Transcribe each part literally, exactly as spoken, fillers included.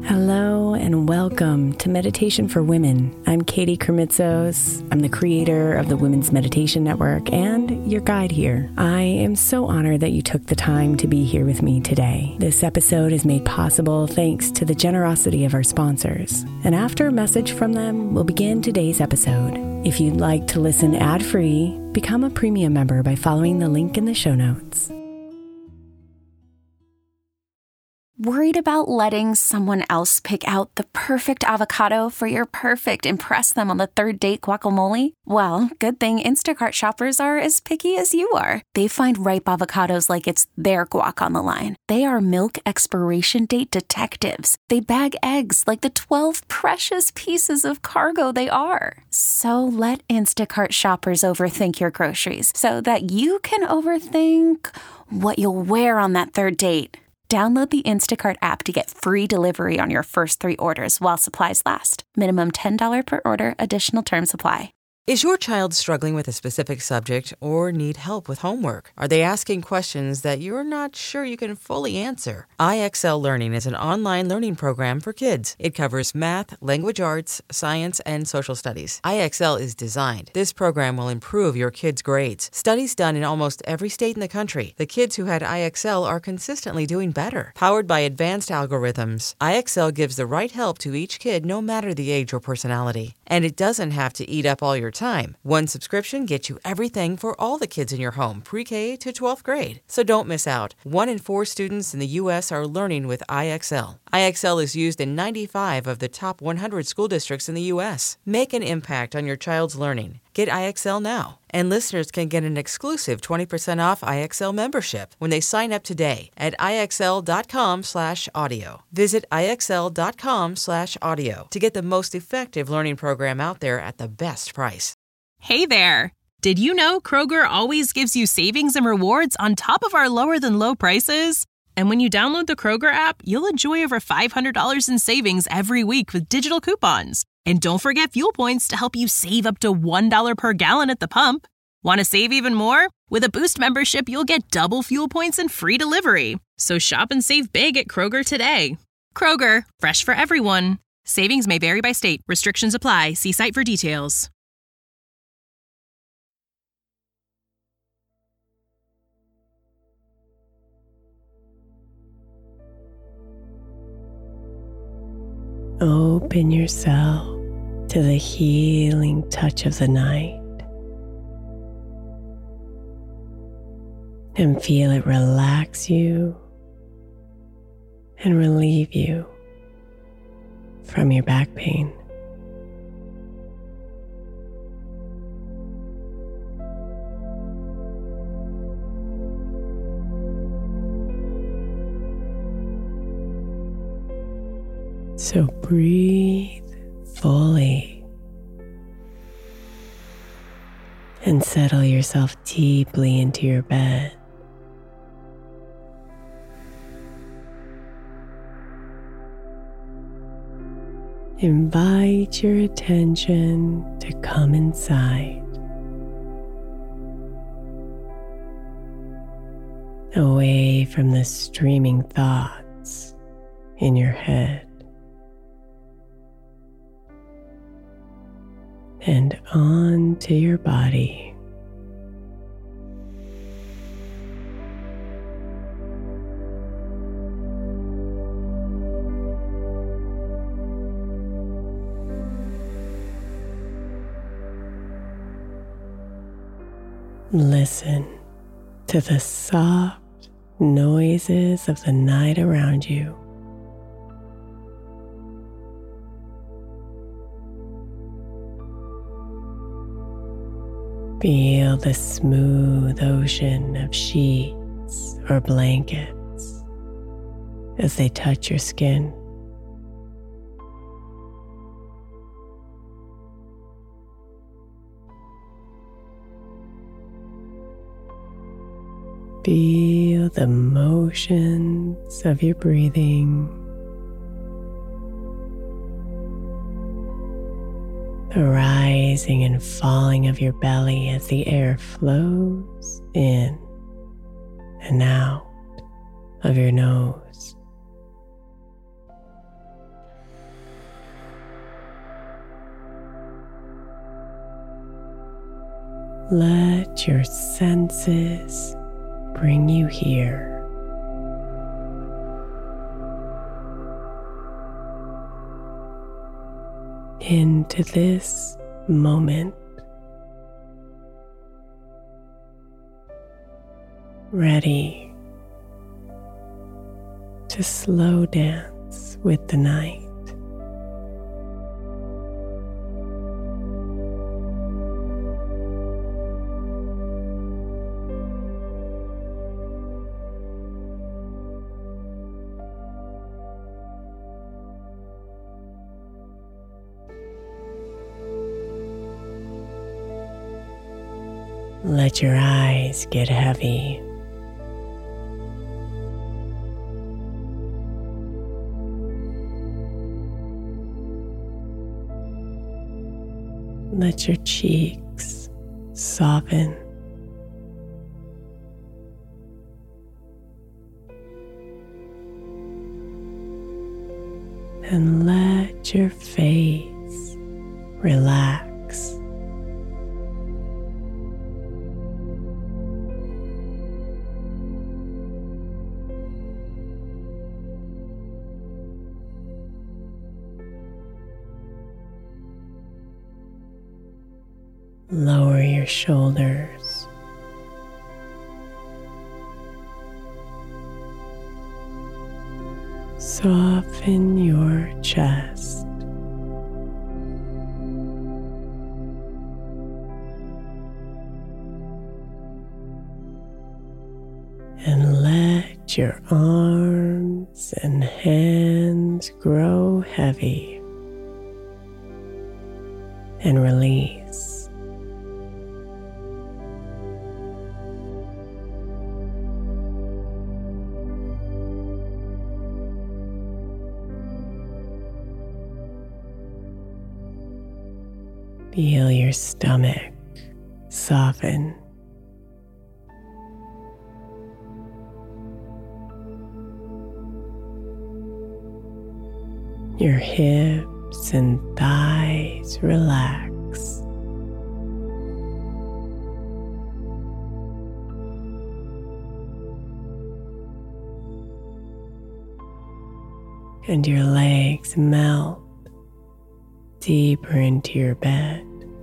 Hello and welcome to Meditation for Women. I'm Katie Kremitzos. I'm the creator of the Women's Meditation Network and your guide here. I am so honored that you took the time to be here with me today. This episode is made possible thanks to the generosity of our sponsors. And after a message from them, we'll begin today's episode. If you'd like to listen ad-free, become a premium member by following the link in the show notes. Worried about letting someone else pick out the perfect avocado for your perfect impress them on the third date guacamole? Well, good thing Instacart shoppers are as picky as you are. They find ripe avocados like it's their guac on the line. They are milk expiration date detectives. They bag eggs like the twelve precious pieces of cargo they are. So let Instacart shoppers overthink your groceries so that you can overthink what you'll wear on that third date. Download the Instacart app to get free delivery on your first three orders while supplies last. Minimum ten dollars per order. Additional terms apply. Is your child struggling with a specific subject or need help with homework? Are they asking questions that you're not sure you can fully answer? I X L Learning is an online learning program for kids. It covers math, language arts, science, and social studies. I X L is designed. This program will improve your kids' grades. Studies done in almost every state in the country. The kids who had I X L are consistently doing better. Powered by advanced algorithms, I X L gives the right help to each kid no matter the age or personality. And it doesn't have to eat up all your time. One subscription gets you everything for all the kids in your home, pre-K to twelfth grade. So don't miss out. One in four students in the U S are learning with I X L. I X L is used in ninety-five of the top one hundred school districts in the U S. Make an impact on your child's learning. Get I X L now. And listeners can get an exclusive twenty percent off I X L membership when they sign up today at IXL.com slash audio. Visit IXL.com slash audio to get the most effective learning program out there at the best price. Hey there! Did you know Kroger always gives you savings and rewards on top of our lower than low prices? And when you download the Kroger app, you'll enjoy over five hundred dollars in savings every week with digital coupons. And don't forget fuel points to help you save up to one dollar per gallon at the pump. Want to save even more? With a Boost membership, you'll get double fuel points and free delivery. So shop and save big at Kroger today. Kroger, fresh for everyone. Savings may vary by state. Restrictions apply. See site for details. Open yourself to the healing touch of the night and feel it relax you and relieve you from your back pain. So breathe fully and settle yourself deeply into your bed. Invite your attention to come inside, away from the streaming thoughts in your head, and onto your body. Listen to the soft noises of the night around you. Feel the smooth ocean of sheets or blankets as they touch your skin. Feel the motions of your breathing, the rising and falling of your belly as the air flows in and out of your nose. Let your senses bring you here. Into this moment, ready to slow dance with the night. Let your eyes get heavy. Let your cheeks soften. And let your face relax. Lower your shoulders. Soften your chest. And let your arms and hands grow heavy and release. Feel your stomach soften. Your hips and thighs relax. And your legs melt deeper into your bed.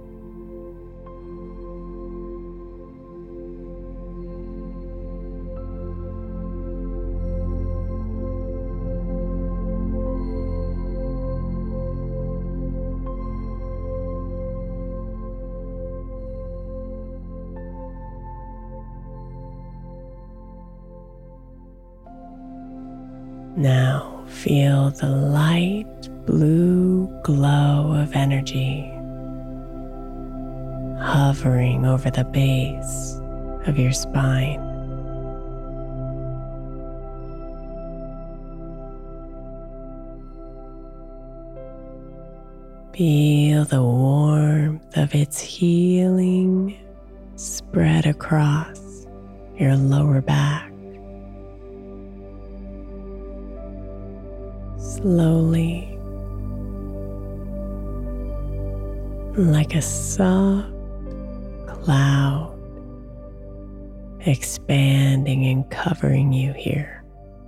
Now feel the light blue glow of energy hovering over the base of your spine. Feel the warmth of its healing spread across your lower back. Slowly, like a soft cloud, expanding and covering you here.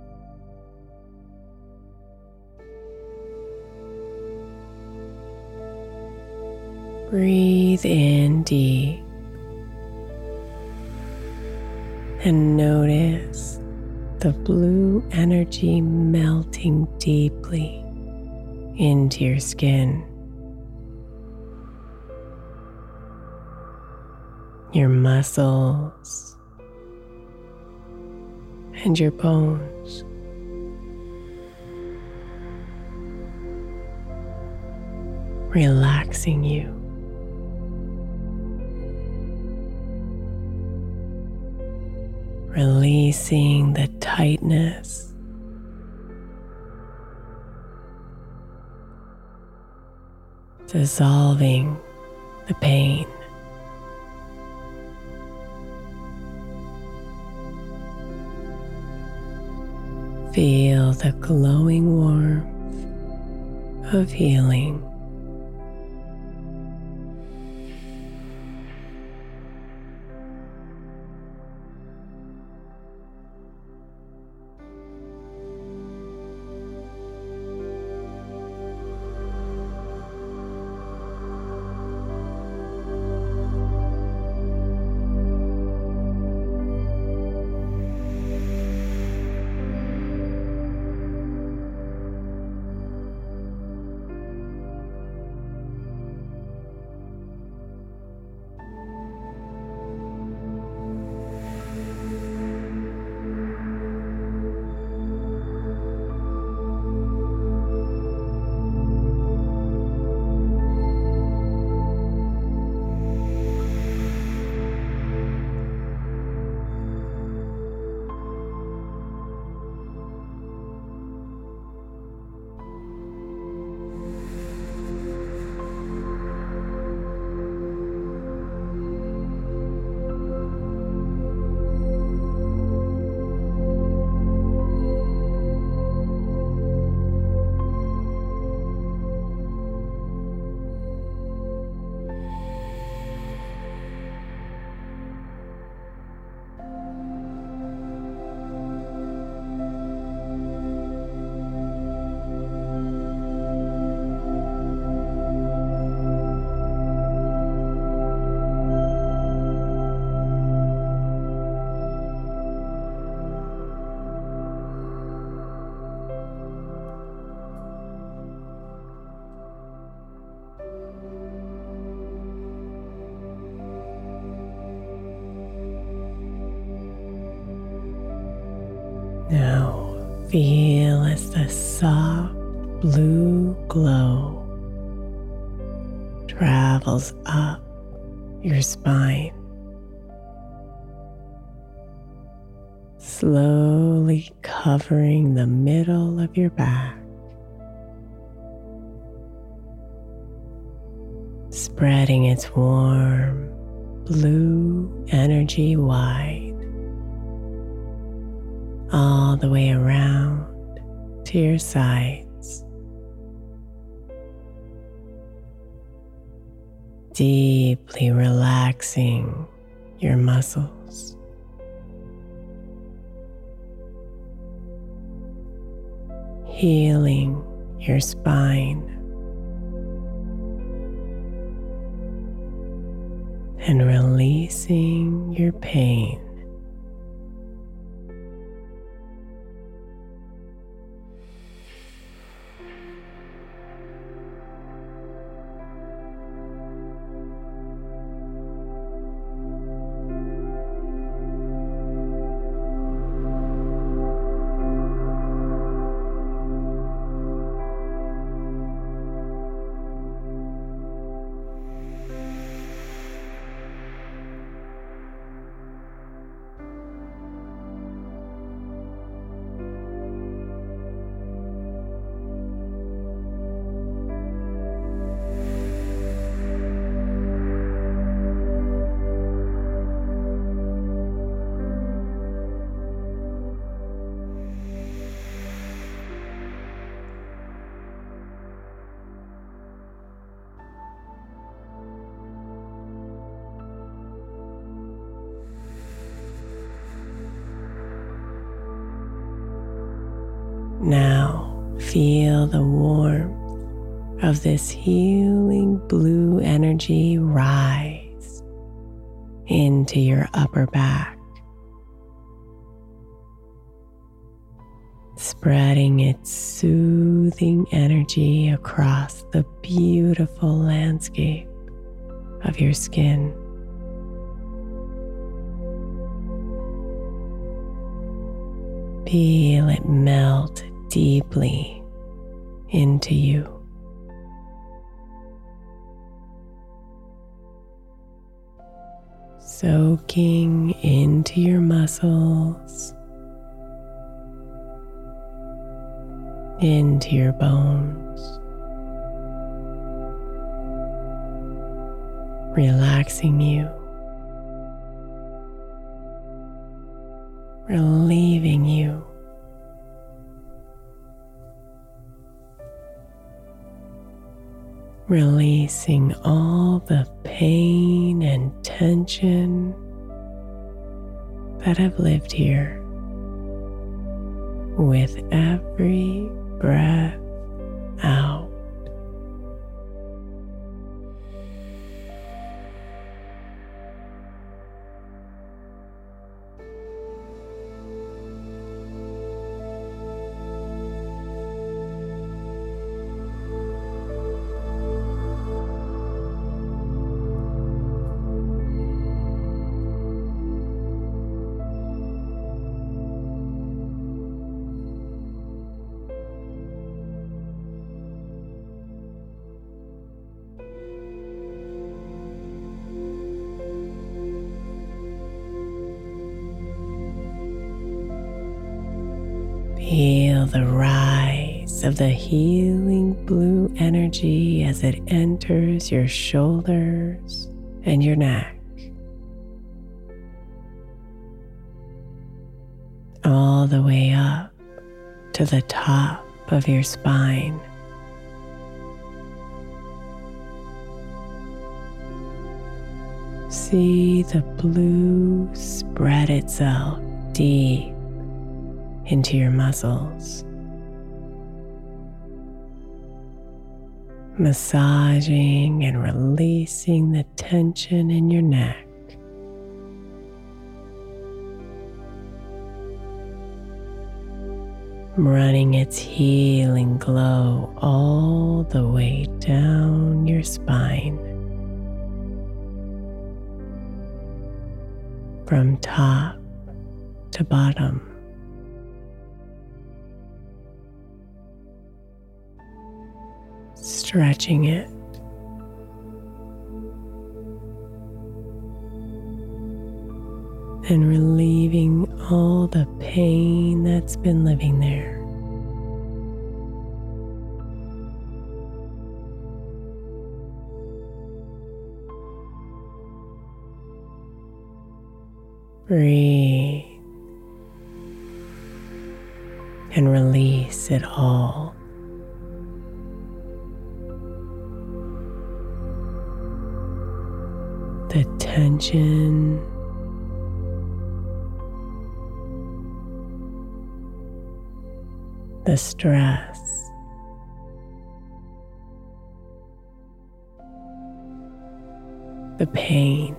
Breathe in deep and notice the blue energy melting deeply into your skin, your muscles, and your bones. Relaxing you. Releasing the tightness, dissolving the pain. Feel the glowing warmth of healing. Now feel as the soft blue glow travels up your spine, slowly covering the middle of your back, spreading its warm blue energy wide all the way around to your sides, deeply relaxing your muscles. Healing your spine and releasing your pain. Now feel the warmth of this healing blue energy rise into your upper back, spreading its soothing energy across the beautiful landscape of your skin. Feel it melt deeply into you. Soaking into your muscles, into your bones, relaxing you, relieving you. Releasing all the pain and tension that have lived here with every breath out. Feel the rise of the healing blue energy as it enters your shoulders and your neck, all the way up to the top of your spine. See the blue spread itself deep into your muscles, massaging and releasing the tension in your neck. Running its healing glow all the way down your spine, from top to bottom. stretching it. And relieving all the pain that's been living there. Breathe and release it all. The tension, the stress, the pain.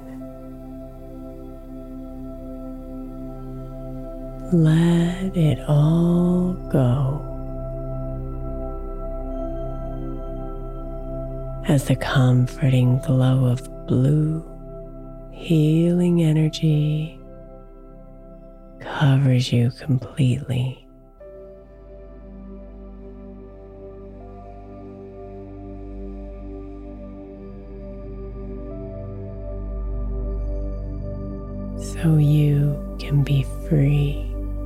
Let it all go as the comforting glow of blue, healing energy covers you completely. So you can be free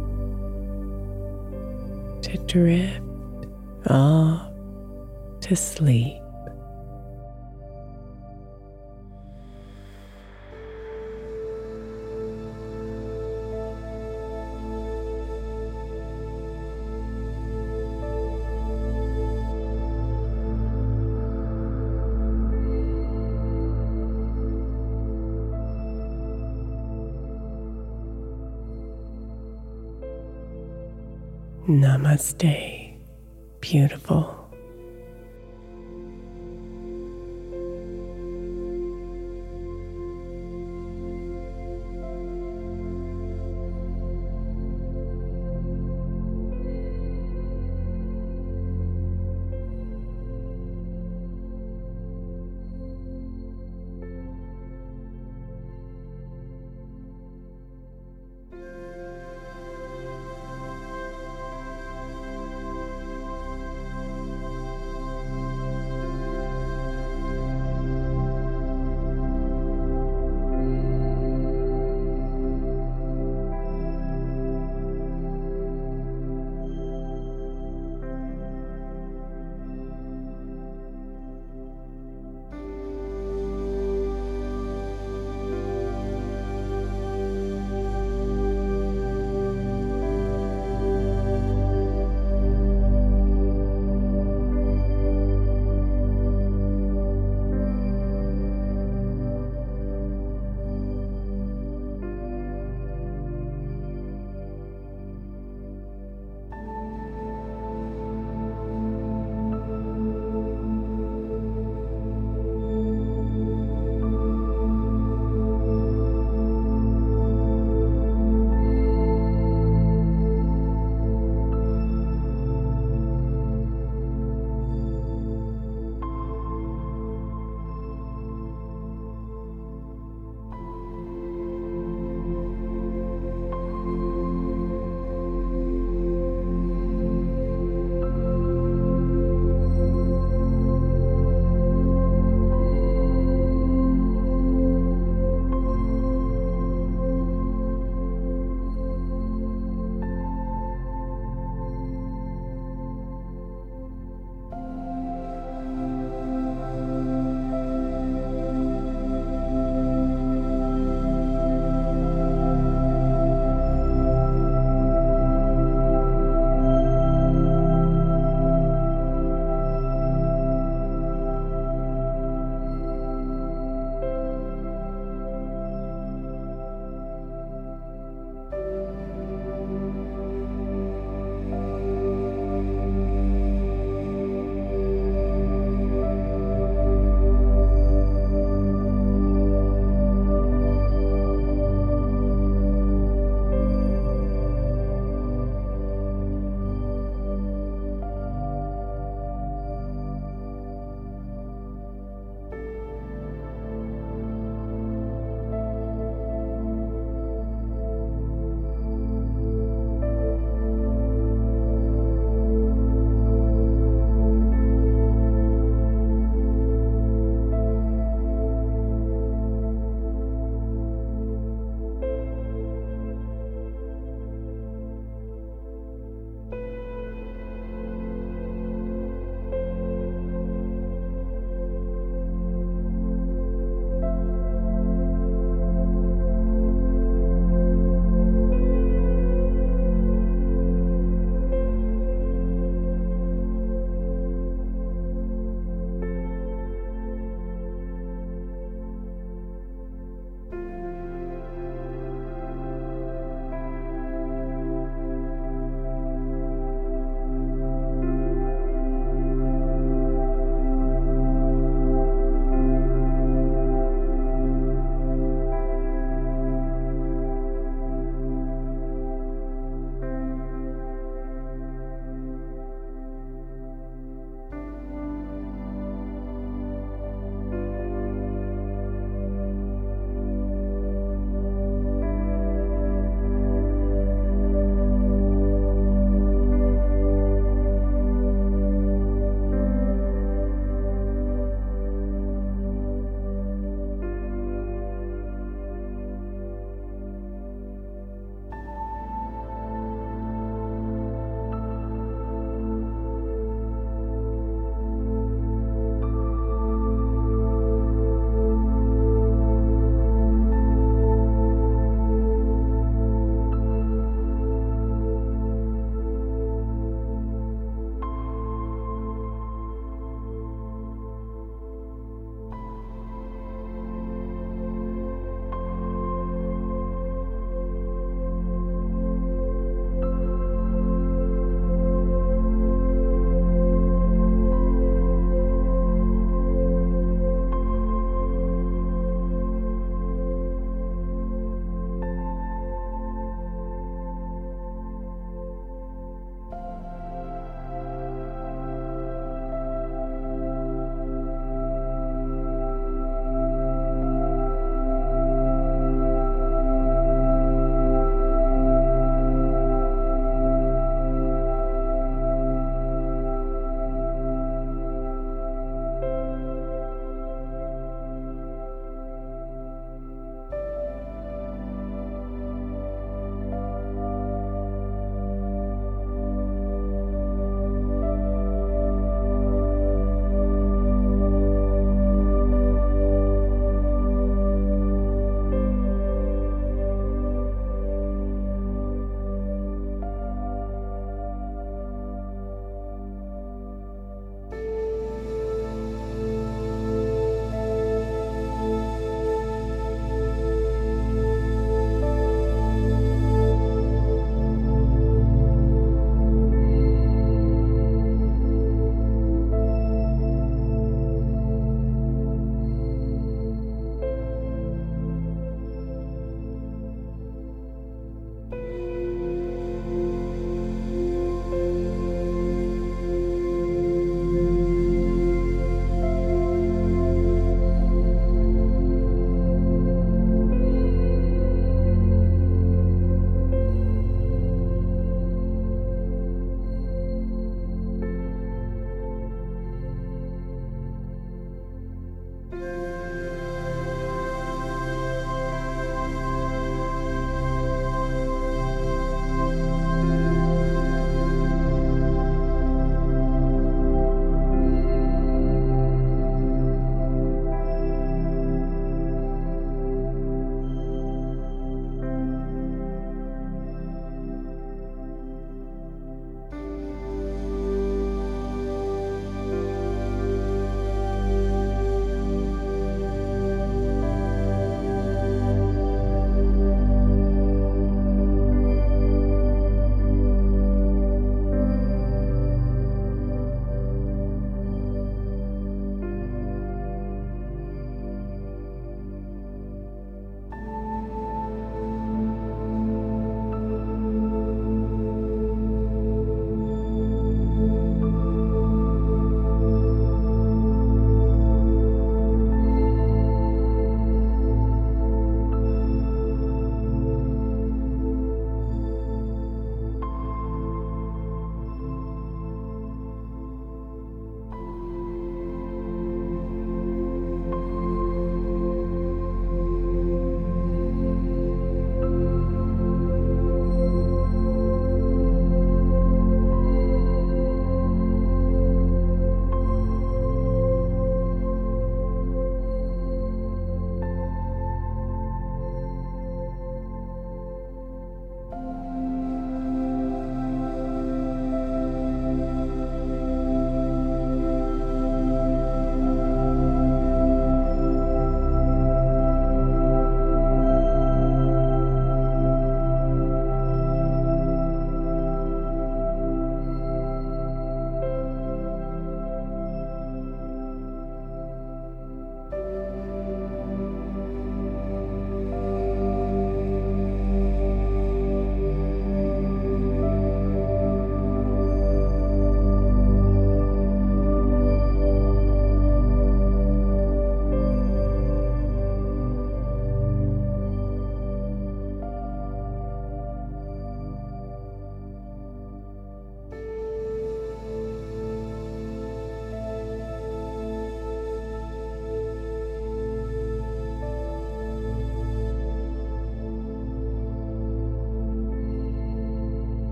to drift off to sleep. Namaste, beautiful.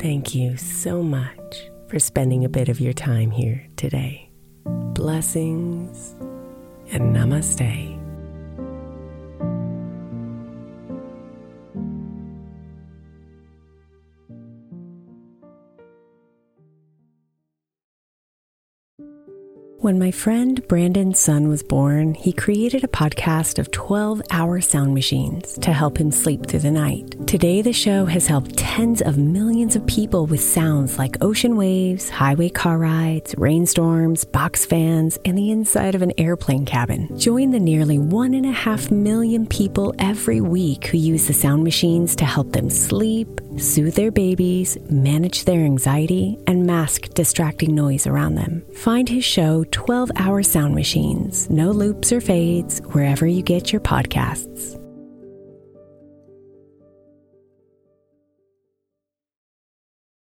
Thank you so much for spending a bit of your time here today. Blessings and namaste. When my friend Brandon's son was born, he created a podcast of twelve-hour sound machines to help him sleep through the night. Today, the show has helped tens of millions of people with sounds like ocean waves, highway car rides, rainstorms, box fans, and the inside of an airplane cabin. Join the nearly one and a half million people every week who use the sound machines to help them sleep, soothe their babies, manage their anxiety, and mask distracting noise around them. Find his show, twelve-hour Sound Machines, no loops or fades, wherever you get your podcasts.